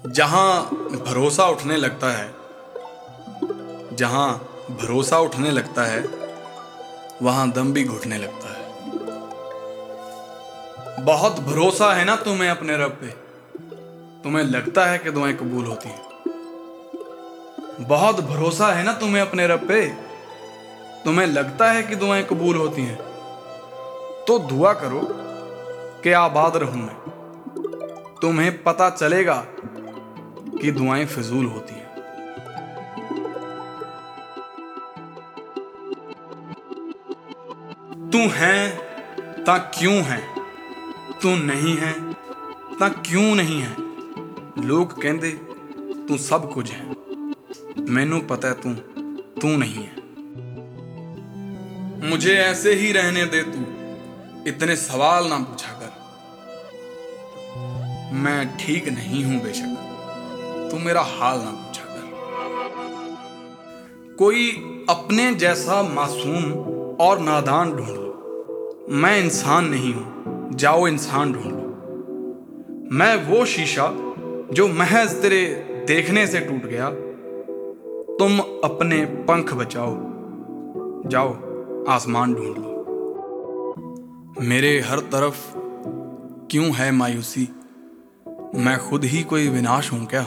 जहां भरोसा उठने लगता है, जहां भरोसा उठने लगता है, वहां दम भी घुटने लगता है। बहुत भरोसा है ना तुम्हें अपने रब पे, तुम्हें लगता है कि दुआएं कबूल होती हैं। बहुत भरोसा है ना तुम्हें अपने रब पे, तुम्हें लगता है कि दुआएं कबूल होती हैं। तो दुआ करो कि आबाद रहूं मैं, तुम्हें पता चलेगा कि दुआएं फिजूल होती हैं। तू है ता क्यों है, तू नहीं है ता क्यों नहीं है। लोग कहंदे तू सब कुछ है, मैनू पता है तू नहीं है। मुझे ऐसे ही रहने दे, तू इतने सवाल ना पूछा कर। मैं ठीक नहीं हूं बेशक, तू मेरा हाल ना पूछा कर। कोई अपने जैसा मासूम और नादान ढूंढ लो, मैं इंसान नहीं हूं, जाओ इंसान ढूंढ लो। मैं वो शीशा जो महज तेरे देखने से टूट गया, तुम अपने पंख बचाओ, जाओ आसमान ढूंढ लो। मेरे हर तरफ क्यों है मायूसी, मैं खुद ही कोई विनाश हूं क्या।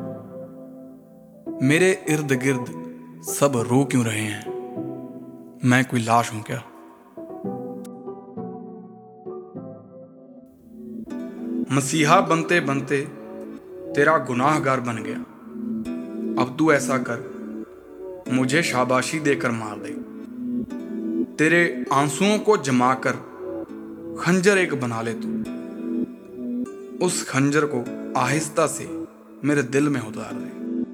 मेरे इर्द गिर्द सब रो क्यों रहे हैं, मैं कोई लाश हूं क्या। मसीहा बनते बनते तेरा गुनाहगार बन गया, अब तू ऐसा कर मुझे शाबाशी देकर मार दे। तेरे आंसुओं को जमा कर खंजर एक बना ले तू, उस खंजर को आहिस्ता से मेरे दिल में उतार दे।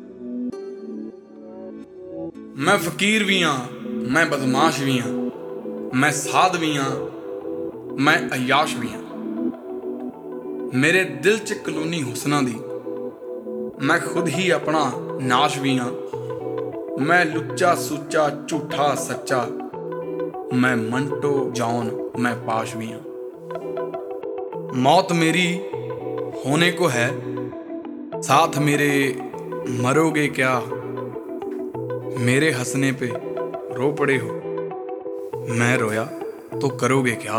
मैं फकीर भी हाँ, मैं बदमाश भी हाँ, मैं साध भी हाँ, मैं अयाश भी हाँ। मेरे दिल च कलोनी हुसना दी, मैं खुद ही अपना नाश भी हाँ। मैं लुच्चा सुच्चा झूठा सच्चा, मैं मंटो जॉन मैं पाश भी हूं। मौत मेरी होने को है, साथ मेरे मरोगे क्या। मेरे हंसने पे रो पड़े हो, मैं रोया तो करोगे क्या।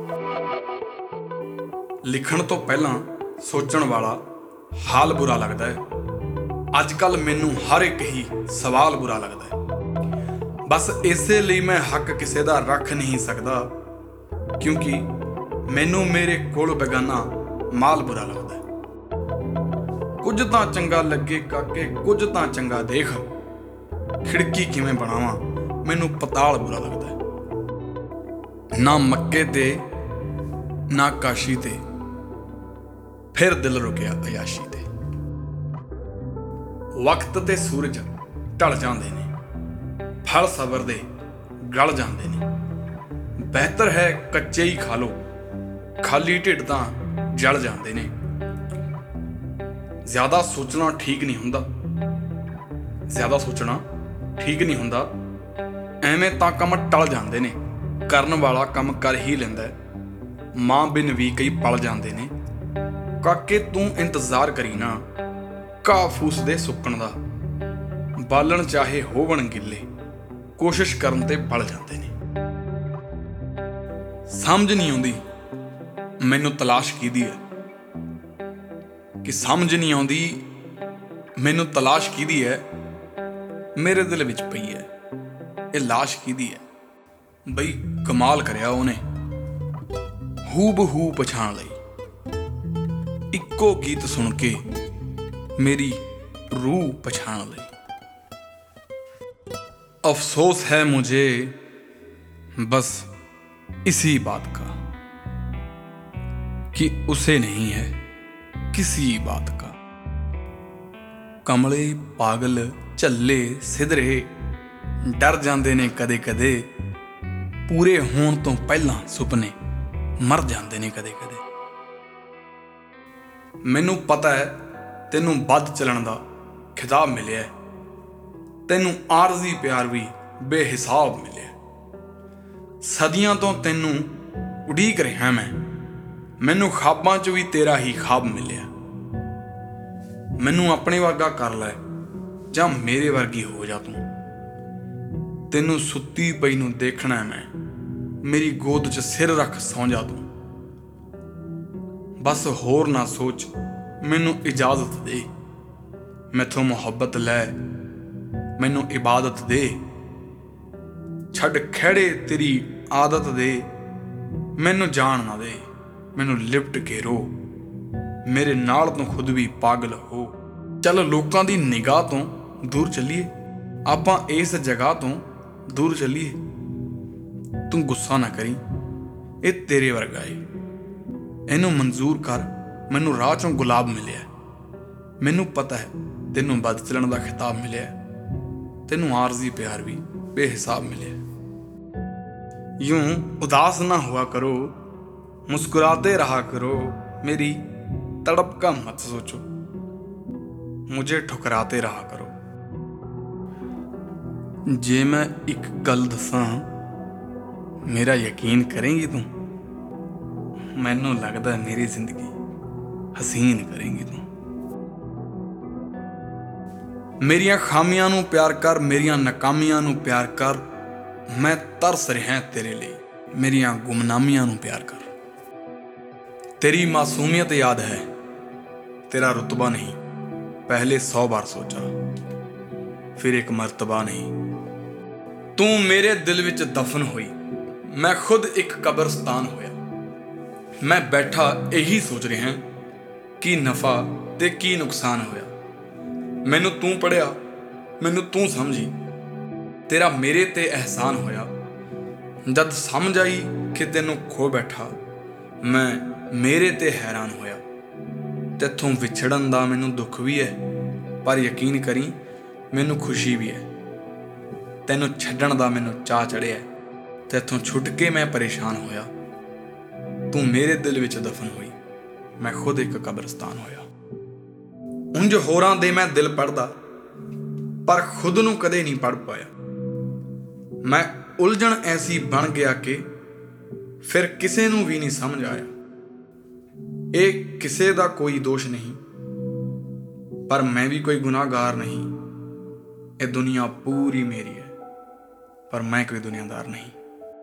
लिखण तो पहला सोचण वाला हाल बुरा लगता है, अजकल मैनू हर एक ही सवाल बुरा लगता है। बस इसे लिए मैं हक किसी दा रख नहीं सकता, क्योंकि मैनू मेरे कोल बेगाना माल बुरा लगता है। कुछ तां चंगा लगे काके, कुछ तां चंगा देख, खिड़की किवें बनावां मैनू पताल बुरा लगता है। ना मक्के ते ना काशी ते, फिर दिल रुकिया अयाशी ते। वक्त ते सूरज ढल जांदे ने, फल सबर दे गल जांदे ने। बेहतर है कच्चे ही खा लो, खाली ढिड तां जल जांदे ने। ज्यादा सोचना ठीक नहीं हुंदा, ज्यादा सोचना ठीक नहीं हुंदा। एवें तां कम टल जांदे ने, करन वाला कम कर ही लैंदा है। मां बिन भी कई पल जांदे ने। काके तू इंतजार करी ना घाह फूस दे सुक्कण दा, बालण चाहे होवण गिल्ले, कोशिश करन ते बल जांदे ने। समझ नहीं आउंदी मैनू तलाश कीदी है, कि समझ नहीं आउंदी मैनू तलाश कीदी है। मेरे दिल विच पई है ये लाश कीदी है। बई कमाल करया उहने, हू बहू पछाण लई। इक्को गीत सुन के मेरी रूह पछाण लई। अफसोस है मुझे बस इसी बात का, कि उसे नहीं है किसी बात का। कमले पागल झल्ले सिधरे डर जांदे ने कदे कदे, पूरे होण तो पहलां सुपने मर जांदे ने कदे कदे। मैनू पता है तैनू बद चलण दा खिताब मिलिया है, तैनू आरजी प्यार भी बेहिसाब मिलिया। सदियां तो तैनू उड़ीक रहा मैं, मैनू ख्वाबां च भी तेरा ही ख्वाब मिलिया। ਮੈਨੂੰ ਆਪਣੇ ਵਰਗਾ ਕਰ ਲੈ ਜਾਂ ਮੇਰੇ ਵਰਗੀ ਹੋ ਜਾ ਤੂੰ। ਤੈਨੂੰ ਸੁੱਤੀ ਪਈ ਨੂੰ ਦੇਖਣਾ ਮੈਂ, ਮੇਰੀ ਗੋਦ 'ਚ ਸਿਰ ਰੱਖ ਸੌਂ ਜਾ ਤੂੰ। ਬਸ ਹੋਰ ਨਾ ਸੋਚ, ਮੈਨੂੰ ਇਜਾਜ਼ਤ ਦੇ, ਮੈਥੋਂ ਮੁਹੱਬਤ ਲੈ, ਮੈਨੂੰ ਇਬਾਦਤ ਦੇ। ਛੱਡ ਖਹਿੜੇ ਤੇਰੀ ਆਦਤ ਦੇ, ਮੈਨੂੰ ਜਾਣ ਨਾ ਦੇ, ਮੈਨੂੰ ਲਿਪਟ ਕੇ ਰੋ, ਮੇਰੇ ਨਾਲ ਤੂੰ ਖੁਦ ਵੀ ਪਾਗਲ ਹੋ। ਚੱਲ ਲੋਕਾਂ ਦੀ ਨਿਗਾਹ ਤੋਂ ਦੂਰ ਚੱਲੀਏ, ਆਪਾਂ ਇਸ ਜਗ੍ਹਾ ਤੋਂ ਦੂਰ ਚੱਲੀਏ। ਤੂੰ ਗੁੱਸਾ ਨਾ ਕਰੀ, ਇਹ ਤੇਰੇ ਵਰਗਾ ਏ, ਇਹਨੂੰ ਮਨਜ਼ੂਰ ਕਰ। ਮੈਨੂੰ ਰਾਹ ਚੋਂ ਗੁਲਾਬ ਮਿਲਿਆ, ਮੈਨੂੰ ਪਤਾ ਹੈ ਤੈਨੂੰ ਵੱਧ ਚੱਲਣ ਦਾ ਖਿਤਾਬ ਮਿਲਿਆ, ਤੈਨੂੰ ਆਰਜ਼ੀ ਪਿਆਰ ਵੀ ਬੇਹਿਸਾਬ ਮਿਲਿਆ। यूं उदास ना हुआ करो, मुस्कुराते रहा करो, मेरी तड़प का मत सोचो, मुझे ठुकराते रहा करो। जे मैं एक गल दसां, मेरा यकीन करेंगी तू? मैनू लगदा मेरी जिंदगी हसीन करेंगी तू। मेरियां खामियां नू प्यार कर, मेरियां नाकामियां नू प्यार कर, मैं तरस रहा तेरे लिए, मेरियां गुमनामियां नू प्यार कर। तेरी मासूमियत याद है, तेरा रुतबा नहीं, पहले 100 बार सोचा, फिर एक मर्तबा नहीं। तू मेरे दिल विच दफन हुई, मैं खुद एक कब्रस्तान होया। मैं बैठा यही सोच रहा कि नफा ते की नुकसान होया। मैनू तू पढ़िया, मैनू तू समझी, तेरा मेरे ते एहसान होया। जद समझ आई कि तेनू खो बैठा, मैं मेरे ते हैरान होया। तैथों विछड़न दा मैनू दुख भी है, पर यकीन करी मैनू खुशी भी है। तैनू छड्डण दा मैनू चाह चढ़िया, तैथों छुट के मैं परेशान होया। तू मेरे दिल विच दफन हुई, मैं खुद एक कब्रस्तान होया। उंज होरां दे मैं दिल पढ़दा, पर खुद नू कदे नहीं पढ़ पाया। मैं उलझन ऐसी बन गया कि फिर किसे नू भी नहीं समझ आया। ये किसे दा कोई दोष नहीं, पर मैं भी कोई गुनाहगार नहीं। ये दुनिया पूरी मेरी है, पर मैं कोई दुनियादार नहीं।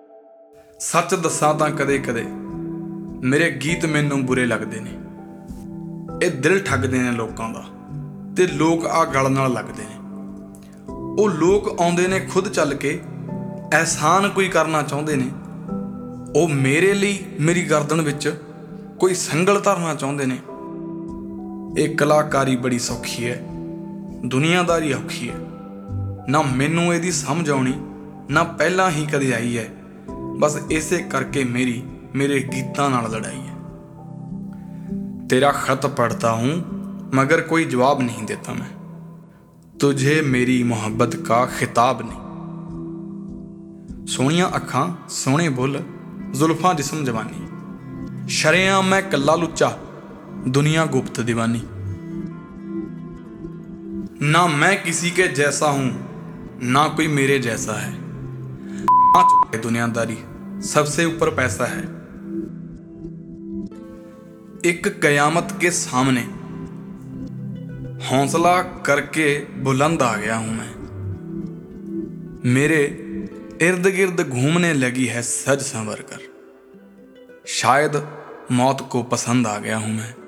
सच दसां तां कदे कदे मेरे गीत मैनू बुरे लगते ने। ये दिल ठगदे ने लोकां दा, ते लोग आ गल नाल लगदे ने। वो लोग आउंदे ने खुद चल के, एहसान कोई करना चाहते ने। वो मेरे लिए मेरी गर्दन विच कोई संगल धरना चाहते ने। ये कलाकारी बड़ी सौखी है, दुनियादारी औखी है। ना मैनू इहदी समझ आउणी, ना पहला ही कदे आई है। बस इसे करके मेरे गीतां नाल लड़ाई है। तेरा खत पढ़ता हूँ मगर कोई जवाब नहीं देता मैं, तुझे मेरी मोहब्बत का खिताब नहीं। सोहणियां अखां सोहणे बुल, जुल्फां जिस्म जवानी, शरेआम मैं कल्ला लुच्चा, दुनिया गुप्त दीवानी। ना मैं किसी के जैसा हूं, ना कोई मेरे जैसा है। दुनियादारी सबसे ऊपर पैसा है। एक कयामत के सामने हौसला करके बुलंद आ गया हूं मैं। मेरे इर्द गिर्द घूमने लगी है सज संवर कर, शायद मौत को पसंद आ गया हूं मैं।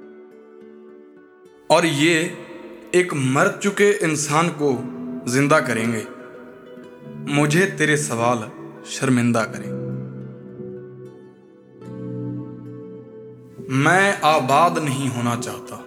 और ये एक मर चुके इंसान को जिंदा करेंगे, मुझे तेरे सवाल शर्मिंदा करें। मैं आबाद नहीं होना चाहता,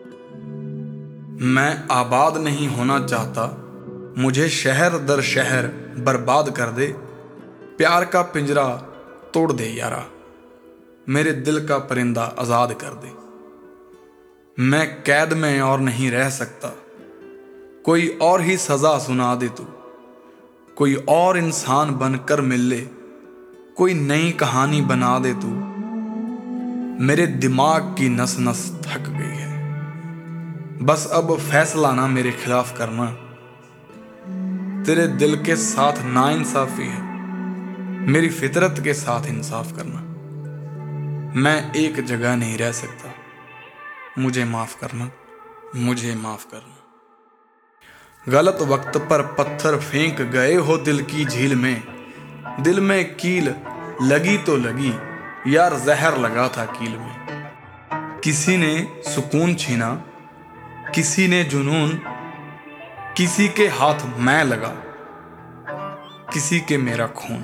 मैं आबाद नहीं होना चाहता। मुझे शहर दर शहर बर्बाद कर दे, प्यार का पिंजरा तोड़ दे यारा, मेरे दिल का परिंदा आज़ाद कर दे। मैं कैद में और नहीं रह सकता, कोई और ही सज़ा सुना दे तू, कोई और इंसान बनकर मिल ले, कोई नई कहानी बना दे तू। मेरे दिमाग की नस नस थक गई है, बस अब फैसला ना मेरे खिलाफ करना। तेरे दिल के साथ नाइंसाफी है, मेरी फितरत के साथ इंसाफ करना। मैं एक जगह नहीं रह सकता, मुझे माफ़ करना। मुझे माफ करना। गलत वक्त पर पत्थर फेंक गए हो दिल की झील में, दिल में कील लगी तो लगी यार, जहर लगा था कील में। किसी ने सुकून छीना, किसी ने जुनून, किसी के हाथ मैं लगा, किसी के मेरा खून।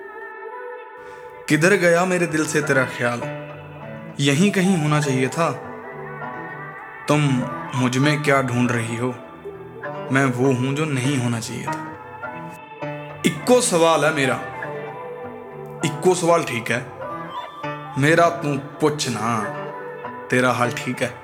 किधर गया मेरे दिल से तेरा ख्याल, यहीं कहीं होना चाहिए था। तुम मुझ में क्या ढूंढ रही हो, मैं वो हूं जो नहीं होना चाहिए था। इक्को सवाल है मेरा, इक्को सवाल ठीक है मेरा, तू पूछ ना तेरा हाल ठीक है।